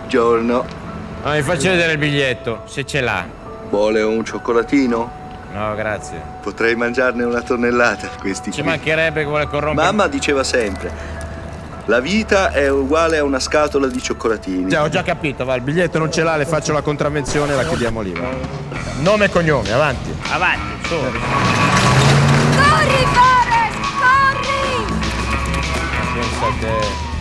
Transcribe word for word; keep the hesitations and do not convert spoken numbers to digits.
Buongiorno. No, mi faccia vedere il biglietto, se ce l'ha. Vuole un cioccolatino? No, grazie. Potrei mangiarne una tonnellata, questi Ci qui. mancherebbe che vuole corrompere. Mamma diceva sempre, la vita è uguale a una scatola di cioccolatini. Già, ho già capito, va, il biglietto non ce l'ha, le faccio la contravvenzione e la chiediamo lì, va. Nome e cognome, avanti. Avanti, su. Corri, Forrest, corri! Pensa te.